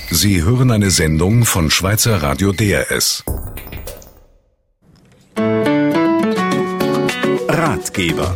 Sie hören eine Sendung von Schweizer Radio DRS. Ratgeber.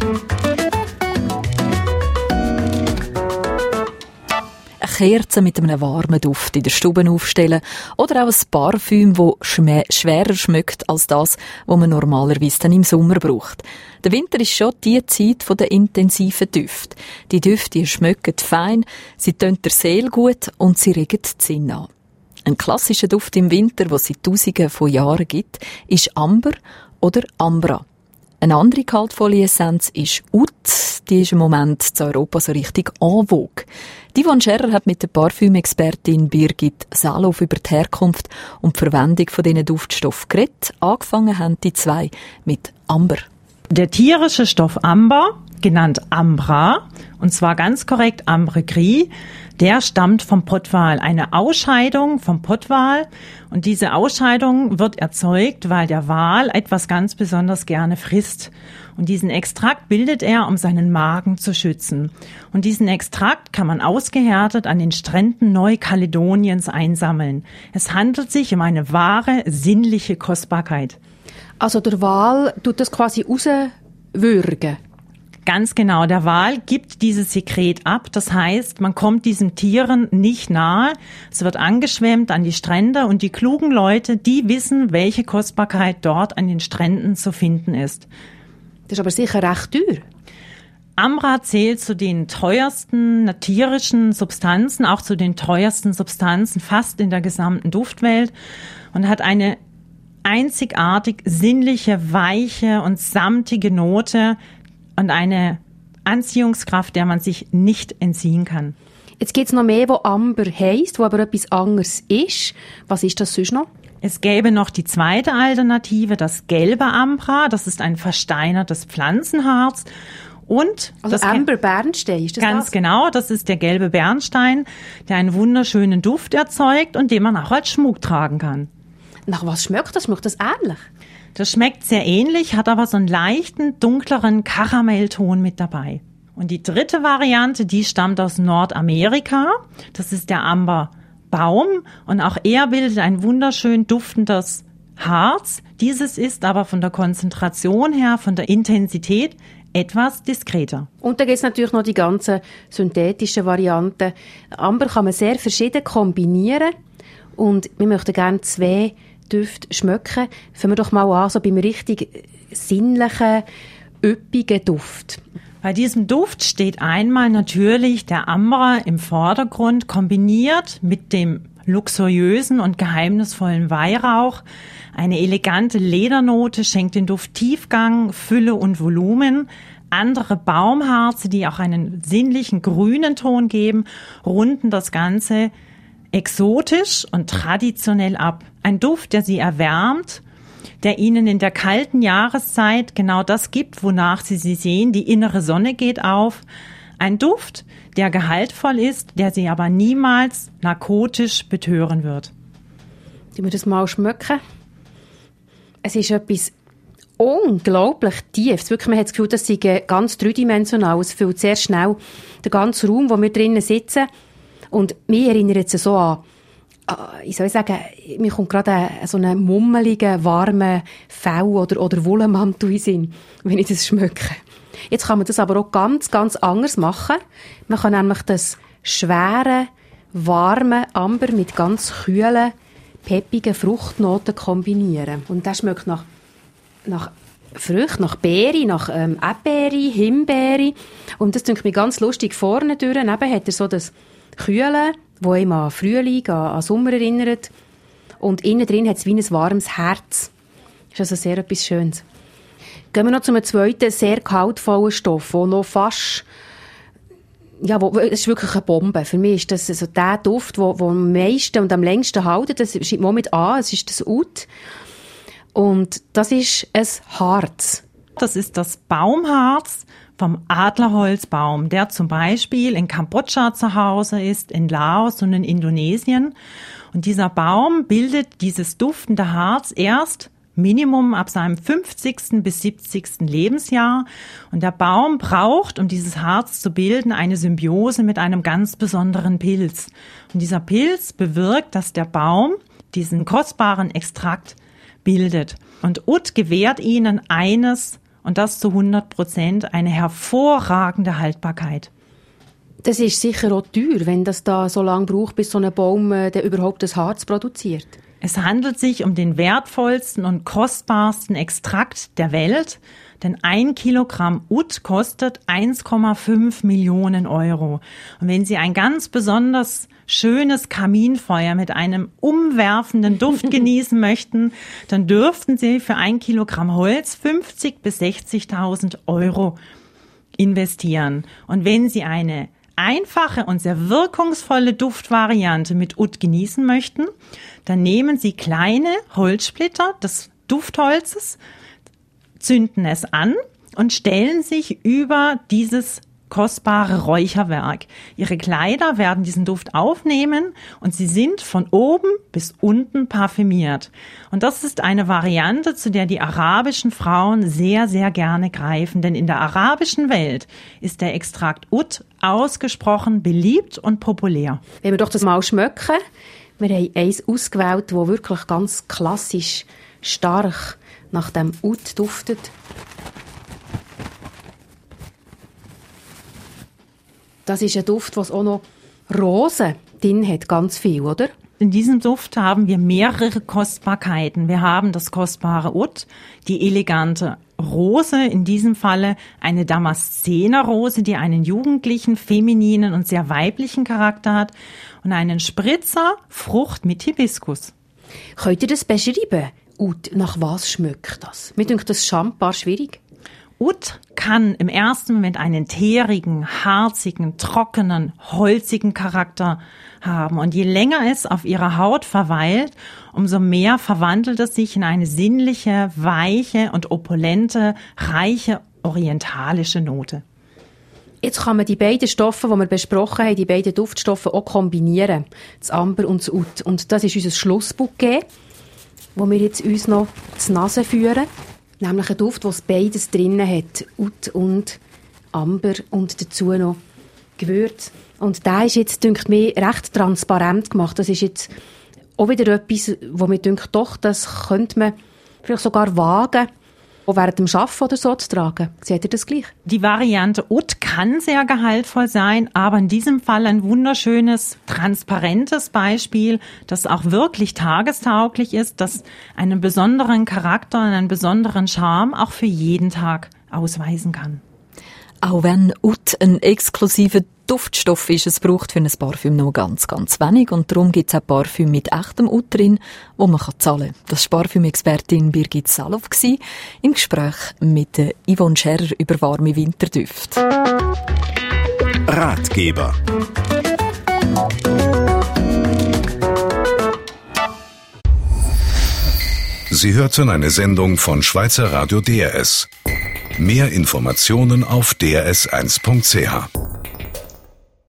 Kerzen mit einem warmen Duft in der Stube aufstellen oder auch ein Parfüm, das schwerer schmeckt als das, was man normalerweise dann im Sommer braucht. Der Winter ist schon die Zeit der intensiven Düfte. Die Düfte schmecken fein, sie tönen der Seele gut und sie regen die Sinne an. Ein klassischer Duft im Winter, den es seit Tausenden von Jahren gibt, ist Amber oder Ambra. Eine andere gehaltvolle Essenz ist Oud. Die ist im Moment in Europa so richtig en vogue. Yvonne Scherrer hat mit der Parfümexpertin Birgit Salow über die Herkunft und die Verwendung von diesen Duftstoffen geredet. Angefangen haben die zwei mit Amber. Der tierische Stoff Amber, genannt Ambra, und zwar ganz korrekt Ambre gris, der stammt vom Pottwal. Eine Ausscheidung vom Pottwal. Und diese Ausscheidung wird erzeugt, weil der Wal etwas ganz besonders gerne frisst. Und diesen Extrakt bildet er, um seinen Magen zu schützen. Und diesen Extrakt kann man ausgehärtet an den Stränden Neukaledoniens einsammeln. Es handelt sich um eine wahre sinnliche Kostbarkeit. Also der Wal tut das quasi rauswürgen? Ganz genau, der Wal gibt dieses Sekret ab. Das heißt, man kommt diesen Tieren nicht nahe. Es wird angeschwemmt an die Strände und die klugen Leute, die wissen, welche Kostbarkeit dort an den Stränden zu finden ist. Das ist aber sicher recht teuer. Ambra zählt zu den teuersten tierischen Substanzen, auch zu den teuersten Substanzen fast in der gesamten Duftwelt und hat eine einzigartig sinnliche, weiche und samtige Note und eine Anziehungskraft, der man sich nicht entziehen kann. Jetzt gibt es noch mehr, wo Amber heisst, wo aber etwas anderes ist. Was ist das sonst noch? Es gäbe noch die zweite Alternative, das gelbe Ambra. Das ist ein versteinertes Pflanzenharz. Und also Amber Bernstein, ist das ganz das? Genau, das ist der gelbe Bernstein, der einen wunderschönen Duft erzeugt und den man auch als Schmuck tragen kann. Nach was schmeckt das? Schmeckt das ähnlich? Das schmeckt sehr ähnlich, hat aber so einen leichten, dunkleren Karamellton mit dabei. Und die dritte Variante, die stammt aus Nordamerika. Das ist der Amberbaum und auch er bildet ein wunderschön duftendes Harz. Dieses ist aber von der Konzentration her, von der Intensität etwas diskreter. Und da gibt es natürlich noch die ganzen synthetischen Varianten. Amber kann man sehr verschieden kombinieren und wir möchten gerne zwei Düfte schmecken. Fangen wir doch mal an, so beim richtig sinnlichen, üppigen Duft. Bei diesem Duft steht einmal natürlich der Amber im Vordergrund, kombiniert mit dem luxuriösen und geheimnisvollen Weihrauch. Eine elegante Ledernote schenkt den Duft Tiefgang, Fülle und Volumen. Andere Baumharze, die auch einen sinnlichen grünen Ton geben, runden das Ganze exotisch und traditionell ab. Ein Duft, der Sie erwärmt, der Ihnen in der kalten Jahreszeit genau das gibt, wonach Sie sehen. Die innere Sonne geht auf. Ein Duft, der gehaltvoll ist, der Sie aber niemals narkotisch betören wird. Wollen wir das mal schmecken? Es ist etwas unglaublich Tiefes. Wirklich, man hat das Gefühl, das sei ganz dreidimensional. Es füllt sehr schnell den ganzen Raum, wo wir drinnen sitzen. Und mich erinnert es so an, ich soll sagen, mir kommt gerade so einen mummeligen, warmen Fell oder Wollenmantel in den Sinn, wenn ich das schmecke. Jetzt kann man das aber auch ganz, ganz anders machen. Man kann nämlich das schwere, warme Amber mit ganz kühlen, peppigen Fruchtnoten kombinieren. Und das schmeckt nach Früchten, nach Beere, nach Erdbeere, Himbeere. Und das klingt mir ganz lustig. Vorne durch eben hat er so das Kühle, das ihm an Frühling, an Sommer erinnert. Und innen drin hat es wie ein warmes Herz. Das ist also sehr etwas Schönes. Gehen wir noch zu einem zweiten, sehr gehaltvollen Stoff, der noch fast, es ist wirklich eine Bombe. Für mich ist das also der Duft, der am meisten und am längsten hält. Das schreibt man mit an, es ist das Oud. Und das ist ein Harz. Das ist das Baumharz vom Adlerholzbaum, der zum Beispiel in Kambodscha zu Hause ist, in Laos und in Indonesien. Und dieser Baum bildet dieses duftende Harz erst Minimum ab seinem 50. bis 70. Lebensjahr. Und der Baum braucht, um dieses Harz zu bilden, eine Symbiose mit einem ganz besonderen Pilz. Und dieser Pilz bewirkt, dass der Baum diesen kostbaren Extrakt bildet. Und Ut gewährt ihnen eines, und das zu 100%, eine hervorragende Haltbarkeit. Das ist sicher auch teuer, wenn das da so lange braucht, bis so ein Baum der überhaupt das Harz produziert. Es handelt sich um den wertvollsten und kostbarsten Extrakt der Welt, denn 1 Kilogramm Ut kostet 1,5 Millionen Euro. Und wenn Sie ein ganz besonders schönes Kaminfeuer mit einem umwerfenden Duft genießen möchten, dann dürften Sie für 1 Kilogramm Holz 50.000 bis 60.000 Euro investieren. Und wenn Sie eine einfache und sehr wirkungsvolle Duftvariante mit Ut genießen möchten, dann nehmen Sie kleine Holzsplitter des Duftholzes, zünden es an und stellen sich über dieses kostbare Räucherwerk. Ihre Kleider werden diesen Duft aufnehmen und sie sind von oben bis unten parfümiert. Und das ist eine Variante, zu der die arabischen Frauen sehr, sehr gerne greifen. Denn in der arabischen Welt ist der Extrakt Ut ausgesprochen beliebt und populär. Wenn wir doch das mal schmecken, wir haben eins ausgewählt, das wirklich ganz klassisch stark nach dem Ut duftet. Das ist ein Duft, was auch noch Rosen drin hat, ganz viel, oder? In diesem Duft haben wir mehrere Kostbarkeiten. Wir haben das kostbare Ut, die elegante Rose, in diesem Falle eine Damaszenerrose, die einen jugendlichen, femininen und sehr weiblichen Charakter hat, und einen Spritzer Frucht mit Hibiskus. Könnt ihr das beschreiben? Ut, nach was schmeckt das? Mir denkt das schambar schwierig. Ut kann im ersten Moment einen teerigen, harzigen, trockenen, holzigen Charakter haben. Und je länger es auf ihrer Haut verweilt, umso mehr verwandelt es sich in eine sinnliche, weiche und opulente, reiche, orientalische Note. Jetzt kann man die beiden Stoffe, die wir besprochen haben, die beiden Duftstoffe auch kombinieren. Das Amber und das Ut. Und das ist unser Schlussbouquet, wo wir jetzt uns noch zur Nase führen. Nämlich ein Duft, der beides drin hat. Ut und Amber und dazu noch Gewürz. Und der ist jetzt, denke ich, recht transparent gemacht. Das ist jetzt auch wieder etwas, wo mir denkt, doch, das könnte man vielleicht sogar wagen, auch während dem Arbeiten oder so zu tragen. Seht ihr das gleich? Die Variante Ut kann sehr gehaltvoll sein, aber in diesem Fall ein wunderschönes, transparentes Beispiel, das auch wirklich tagestauglich ist, das einen besonderen Charakter und einen besonderen Charme auch für jeden Tag ausweisen kann. Auch wenn Ut ein exklusiver Duftstoff ist, es braucht für ein Parfüm noch ganz, ganz wenig. Und darum gibt es auch Parfüm mit echtem Ut drin, wo man zahlen kann. Das war Parfümexpertin Birgit Salow im Gespräch mit Yvonne Scherrer über warme Winterdüfte. Ratgeber. Sie hörten eine Sendung von Schweizer Radio DRS. Mehr Informationen auf drs1.ch.